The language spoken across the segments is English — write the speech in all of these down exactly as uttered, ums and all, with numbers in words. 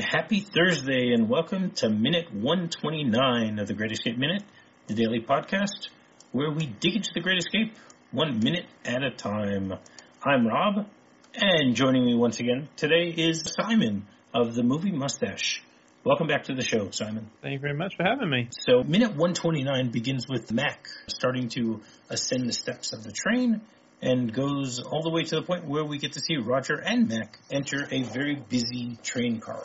happy Thursday, and welcome to Minute one twenty-nine of the Great Escape Minute, the daily podcast, where we dig into the Great Escape one minute at a time. I'm Rob, and joining me once again today is Simon of the Movie Mustache. Welcome back to the show, Simon. Thank you very much for having me. So, Minute one twenty-nine begins with Mac starting to ascend the steps of the train, and goes all the way to the point where we get to see Roger and Mac enter a very busy train car.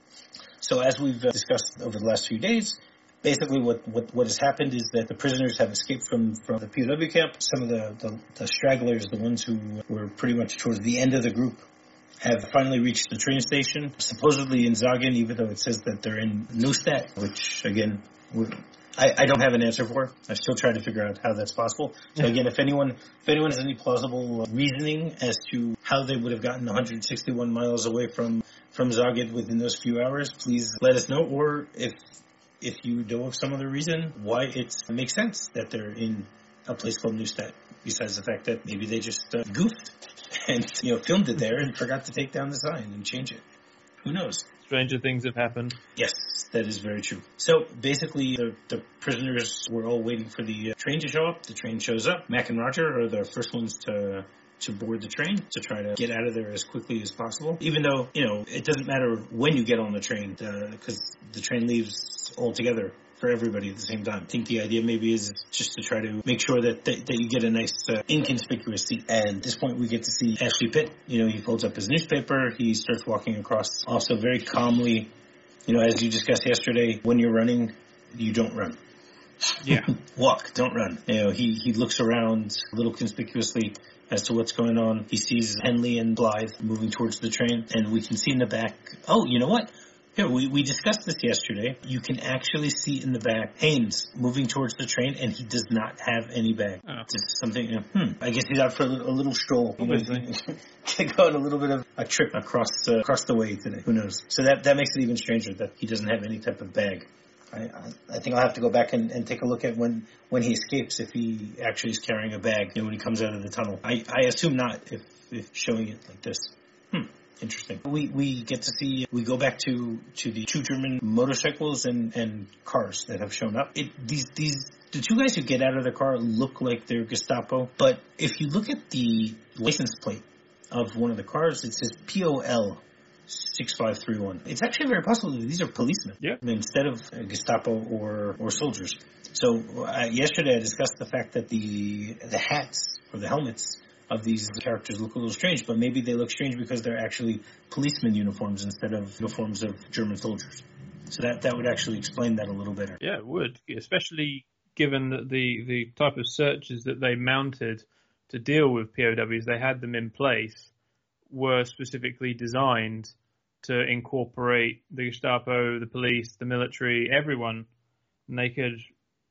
So as we've uh, discussed over the last few days, basically what, what, what has happened is that the prisoners have escaped from, from the P O W camp. Some of the, the, the stragglers, the ones who were pretty much towards the end of the group, have finally reached the train station, supposedly in Zagin, even though it says that they're in Neustadt, which, again, we're, I, I don't have an answer for. I've still tried to figure out how that's possible. So again, if anyone if anyone has any plausible reasoning as to how they would have gotten one hundred sixty-one miles away from, from Zagreb within those few hours, please let us know. Or if if you know of some other reason why it makes sense that they're in a place called Neustadt, besides the fact that maybe they just uh, goofed and you know filmed it there and forgot to take down the sign and change it. Who knows? Stranger things have happened. Yes, that is very true. So basically, the, the prisoners were all waiting for the uh, train to show up. The train shows up. Mac and Roger are the first ones to to board the train to try to get out of there as quickly as possible. Even though, you know, it doesn't matter when you get on the train because uh, the train leaves altogether for everybody at the same time. I think the idea maybe is just to try to make sure that that, that you get a nice uh, inconspicuous seat. And at this point we get to see Ashley Pitt. You know, he folds up his newspaper. He starts walking across also very calmly. You know, as you discussed yesterday, when you're running, you don't run. Yeah. Walk, don't run. You know, he, he looks around a little conspicuously as to what's going on. He sees Henley and Blythe moving towards the train, and we can see in the back, oh, you know what? Here, we, we discussed this yesterday. You can actually see in the back Haynes moving towards the train, and he does not have any bag. Oh. Just something, you know, hmm, I guess he's out for a little, a little stroll. You know, Obviously. to go on a little bit of a trip across uh, across the way today. Who knows? So that, that makes it even stranger that he doesn't have any type of bag. I, I, I think I'll have to go back and, and take a look at when, when he escapes, if he actually is carrying a bag, you know, when he comes out of the tunnel. I, I assume not, if, if showing it like this. Hmm. Interesting. We we get to see, we go back to, to the two German motorcycles and, and cars that have shown up. It, these, these, the two guys who get out of the car look like they're Gestapo, but if you look at the license plate of one of the cars, it says P O L six five three one. It's actually very possible that these are policemen. Yeah. Instead of uh, Gestapo or, or soldiers. So uh, yesterday I discussed the fact that the the hats or the helmets of these characters look a little strange, but maybe they look strange because they're actually policeman uniforms instead of uniforms of German soldiers. So that, that would actually explain that a little better. Yeah, it would, especially given that the, the type of searches that they mounted to deal with P O Ws, they had them in place, were specifically designed to incorporate the Gestapo, the police, the military, everyone, and they could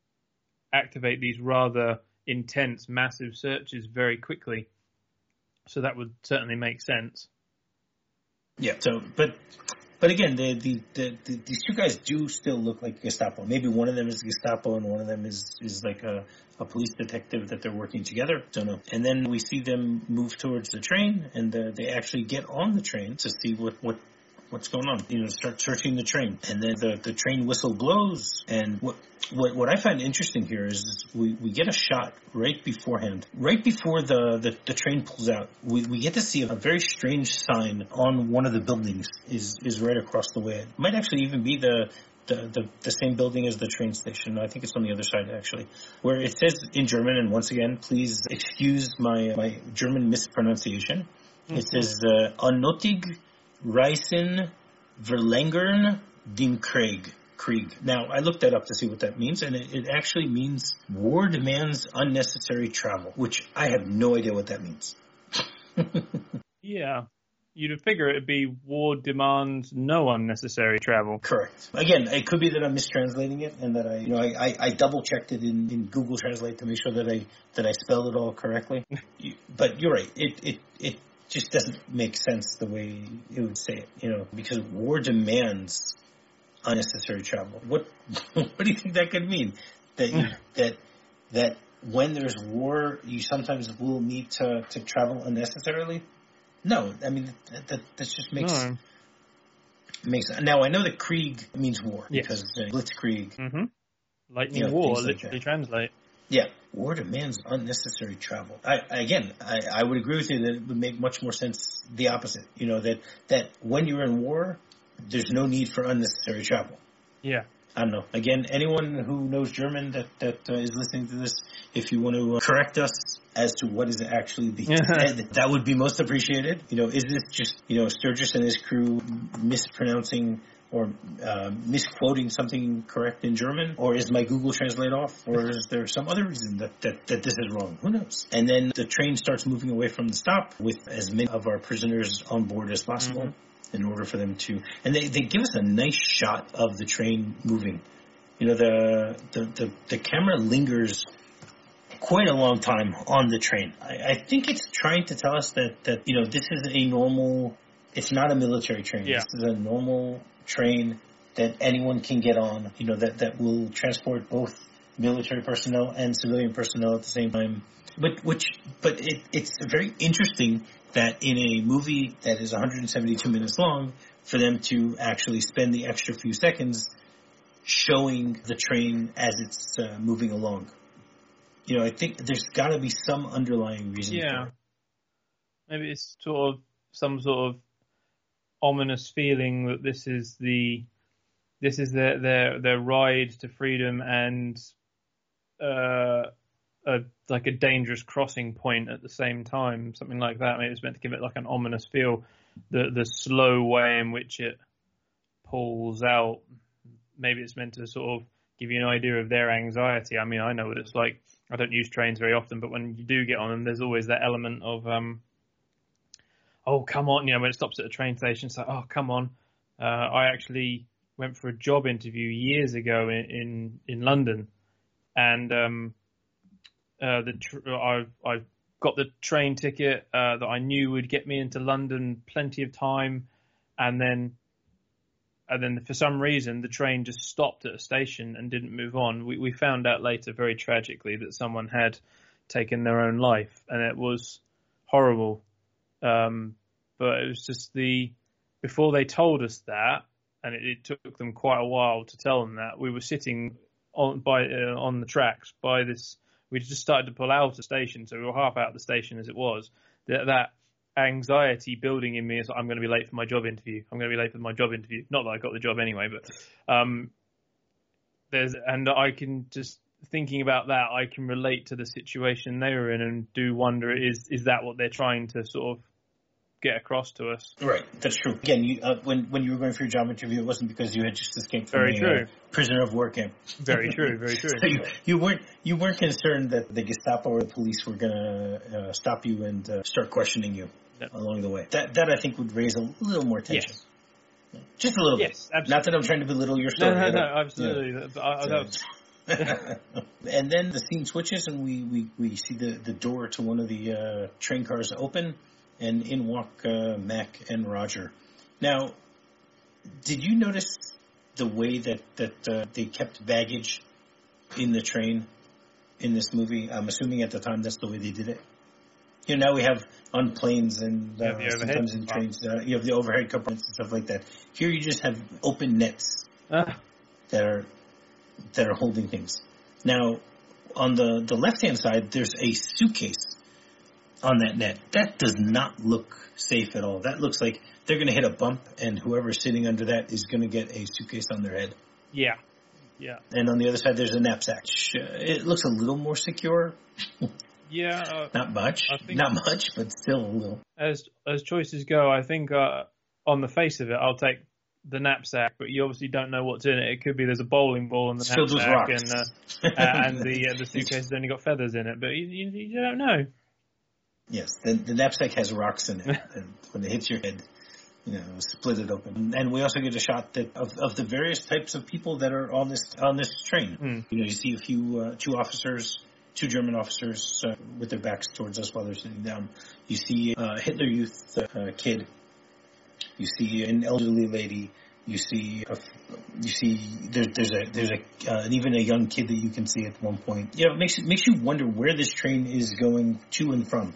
activate these rather intense, massive searches very quickly. So that would certainly make sense. Yeah. So, but but again, the, the, the, the these two guys do still look like Gestapo. Maybe one of them is Gestapo and one of them is is like a, a police detective that they're working together. Don't know. And then we see them move towards the train, and the, they actually get on the train to see what what. What's going on? You know, start searching the train, and then the, the train whistle blows. And what what what I find interesting here is we, we get a shot right beforehand, right before the, the, the train pulls out. We we get to see a very strange sign on one of the buildings. is is right across the way. It might actually even be the. The, the, the same building as the train station. I think it's on the other side, actually, where it says in German, and once again, please excuse my my German mispronunciation. Mm-hmm. It says uh, unnötig Reisen verlängern den Krieg. Krieg. Now, I looked that up to see what that means, and it, it actually means war demands unnecessary travel, which I have no idea what that means. Yeah. You'd figure it'd be war demands no unnecessary travel. Correct. Again, it could be that I'm mistranslating it, and that I, you know, I, I, I double checked it in, in Google Translate to make sure that I that I spelled it all correctly. But you're right. It it it just doesn't make sense the way it would say it, you know, because war demands unnecessary travel. What what do you think that could mean? That you, that that when there's war, you sometimes will need to, to travel unnecessarily? No, I mean that that, that just makes no. makes now I know that Krieg means war yes. because uh, Blitzkrieg, mm-hmm. lightning you know, war, like literally that. translate. Yeah, war demands unnecessary travel. I, again, I, I would agree with you that it would make much more sense the opposite. You know, that, that when you're in war, there's no need for unnecessary travel. Yeah. I don't know. Again, anyone who knows German that, that uh, is listening to this, if you want to uh, correct us as to what is actually being said, that would be most appreciated. You know, is this just, you know, Sturgis and his crew mispronouncing or uh, misquoting something correct in German? Or is my Google Translate off? Or is there some other reason that, that, that this is wrong? Who knows? And then the train starts moving away from the stop with as many of our prisoners on board as possible mm-hmm. in order for them to... And they, they give us a nice shot of the train moving. You know, the the, the, the camera lingers quite a long time on the train. I, I think it's trying to tell us that, that, you know, this is a normal... It's not a military train. Yeah. This is a normal train that anyone can get on, you know, that, that will transport both military personnel and civilian personnel at the same time. But which, but it, it's very interesting that in a movie that is one hundred seventy-two minutes long, for them to actually spend the extra few seconds showing the train as it's uh, moving along. You know, I think there's got to be some underlying reason yeah. for it. Maybe it's sort of some sort of ominous feeling that this is the this is their their their ride to freedom and uh a like a dangerous crossing point at the same time, something like that. Maybe it's meant to give it like an ominous feel. The the slow way in which it pulls out. Maybe it's meant to sort of give you an idea of their anxiety. I mean, I know what it's like. I don't use trains very often, but when you do get on them, there's always that element of um. oh, come on, you know, when it stops at a train station, it's like, oh, come on. Uh, I actually went for a job interview years ago in, in, in London, and um, uh, the tr- I, I got the train ticket uh, that I knew would get me into London plenty of time, and then and then for some reason the train just stopped at a station and didn't move on. We, we found out later, very tragically, that someone had taken their own life, and it was horrible. Um, but it was just the, before they told us that, and it, it took them quite a while to tell them that, we were sitting on, by, uh, on the tracks by this, we just started to pull out of the station, so we were half out of the station as it was. That, that anxiety building in me is, I'm going to be late for my job interview. I'm going to be late for my job interview. Not that I got the job anyway, but, um, there's, and I can just, thinking about that, I can relate to the situation they were in and do wonder, is is that what they're trying to sort of get across to us? Right, that's true. Again, you, uh, when when you were going for your job interview, it wasn't because you had just escaped from very a true. Uh, prisoner of war camp. Very true, very true. So you, you weren't you weren't concerned that the Gestapo or the police were going to uh, stop you and uh, start questioning you no. along the way. That that I think would raise a little more tension. Yes. Just a little yes, bit. Absolutely. Not that I'm trying to belittle your story. No, no, no, absolutely. Yeah. I, I, so, was... And then the scene switches, and we, we, we see the, the door to one of the uh, train cars open, and in walk uh, Mac and Roger. Now, did you notice the way that, that uh, they kept baggage in the train in this movie? I'm assuming at the time that's the way they did it. You know, now we have on planes and uh, sometimes in trains, uh, you have the overhead compartments and stuff like that. Here you just have open nets ah. that are... that are holding things. Now, on the, the left-hand side, there's a suitcase on that net. That does not look safe at all. That looks like they're going to hit a bump, and whoever's sitting under that is going to get a suitcase on their head. Yeah, yeah. And on the other side, there's a knapsack. It looks a little more secure. Yeah. Uh, not much. I think not much, but still a little. As, as choices go, I think uh, on the face of it, I'll take the knapsack, but you obviously don't know what's in it. It could be there's a bowling ball in the it's knapsack, and uh, and the uh, the suitcase has only got feathers in it. But you, you, you don't know. Yes, the, the knapsack has rocks in it, and when it hits your head, you know, split it open. And we also get a shot that of, of the various types of people that are on this on this train. Mm. You know, you see a few uh, two officers, two German officers uh, with their backs towards us while they're sitting down. You see a Hitler Youth uh, kid. You see an elderly lady. You see, a, you see, there, there's a there's a uh, even a young kid that you can see at one point. You know, it makes it makes you wonder where this train is going to and from.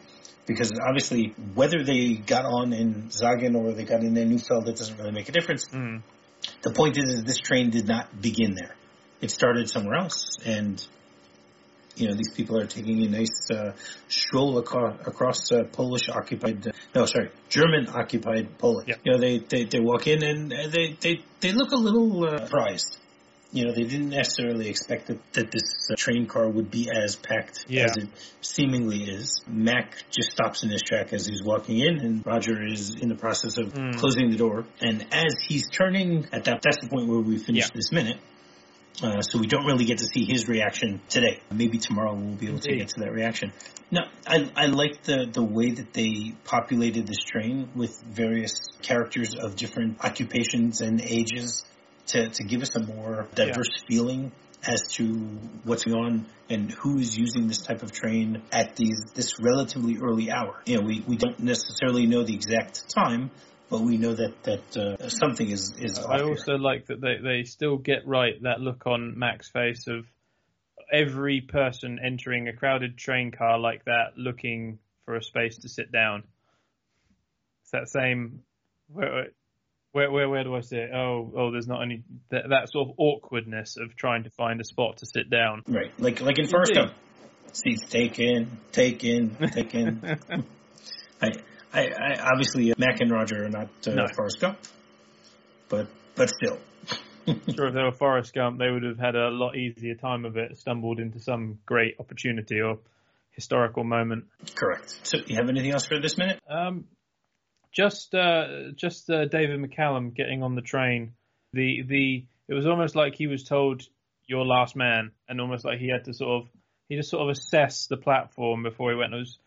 Because obviously, whether they got on in Zagen or they got in in Neufeld, it doesn't really make a difference. Mm. The point is, is this train did not begin there. It started somewhere else. And, you know, these people are taking a nice uh, stroll across, across uh, Polish-occupied, uh, no, sorry, German-occupied Poland. Yeah. You know, they, they, they walk in and they, they, they look a little uh, surprised. You know, they didn't necessarily expect that, that this uh, train car would be as packed yeah. as it seemingly is. Mac just stops in his track as he's walking in, and Roger is in the process of mm. closing the door. And as he's turning, at that, that's the point where we finish yeah. this minute. Uh, so we don't really get to see his reaction today. Maybe tomorrow we'll be able Indeed. to get to that reaction. Now, I, I like the, the way that they populated this train with various characters of different occupations and ages. To, to give us a more diverse yeah. feeling as to what's going on and who is using this type of train at these this relatively early hour. You know, we, we don't necessarily know the exact time, but we know that that uh, something is is. I also here. like that they they still get right that look on Mac's face of every person entering a crowded train car like that, looking for a space to sit down. It's that same. Where, Where, where where do I see it? Oh, oh, there's not any that, that sort of awkwardness of trying to find a spot to sit down. Right, like like in Forrest Gump, seats taken, taken, taken. I, I, I obviously Mac and Roger are not uh, no. Forrest Gump, but but still. Sure, if they were Forrest Gump, they would have had a lot easier time of it. Stumbled into some great opportunity or historical moment. Correct. So, you have anything else for this minute? Um. Just, uh, just uh, David McCallum getting on the train. The the it was almost like he was told "you're last man," and almost like he had to sort of he just sort of assess the platform before he went. It was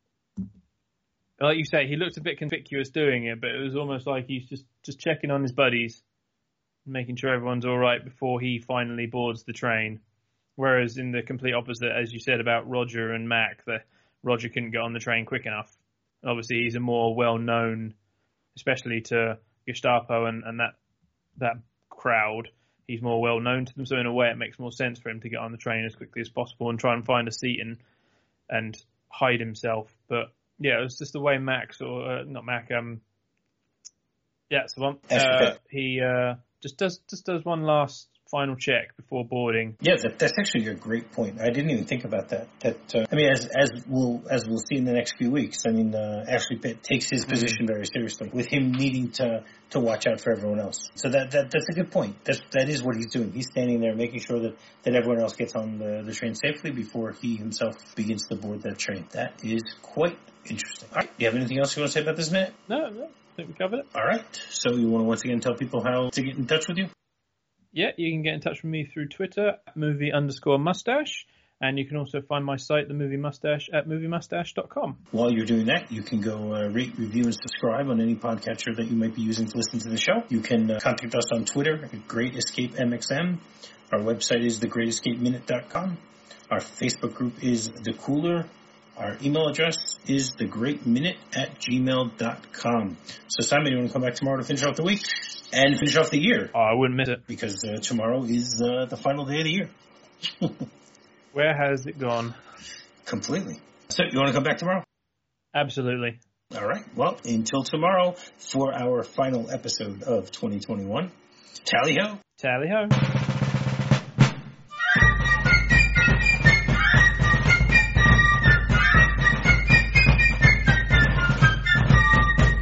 like you say, he looked a bit conspicuous doing it, but it was almost like he's just, just checking on his buddies, making sure everyone's all right before he finally boards the train. Whereas in the complete opposite, as you said about Roger and Mac, that Roger couldn't get on the train quick enough. Obviously, he's a more well-known, especially to Gestapo and, and that that crowd. He's more well-known to them, so in a way, it makes more sense for him to get on the train as quickly as possible and try and find a seat and and hide himself. But yeah, it was just the way Max or uh, not Mac, um, yeah, it's the one. Uh, he uh, just does just does one last final check before boarding. Yeah, that, that's actually a great point. I didn't even think about that. That uh, I mean, as as we'll as we'll see in the next few weeks. I mean, uh, Ashley Pitt takes his position mm-hmm. very seriously, with him needing to to watch out for everyone else. So that, that that's a good point. That's that is what he's doing. He's standing there making sure that, that everyone else gets on the, the train safely before he himself begins to board that train. That is quite interesting. All right, do you have anything else you want to say about this minute? No, no, I think we covered it. All right. So you want to once again tell people how to get in touch with you? Yeah, you can get in touch with me through Twitter, movie underscore mustache, and you can also find my site, The Movie Mustache, at movie mustache dot com. While you're doing that, you can go uh, rate, review, and subscribe on any podcatcher that you might be using to listen to the show. You can uh, contact us on Twitter at Great Escape M X M. Our website is the great escape minute dot com. Our Facebook group is The Cooler. Our email address is the great minute at gmail dot com. So, Simon, you want to come back tomorrow to finish off the week and finish off the year? Oh, I wouldn't miss it. Because uh, tomorrow is uh, the final day of the year. Where has it gone? Completely. So, you want to come back tomorrow? Absolutely. All right. Well, until tomorrow for our final episode of twenty twenty-one. Tally ho. Tally ho.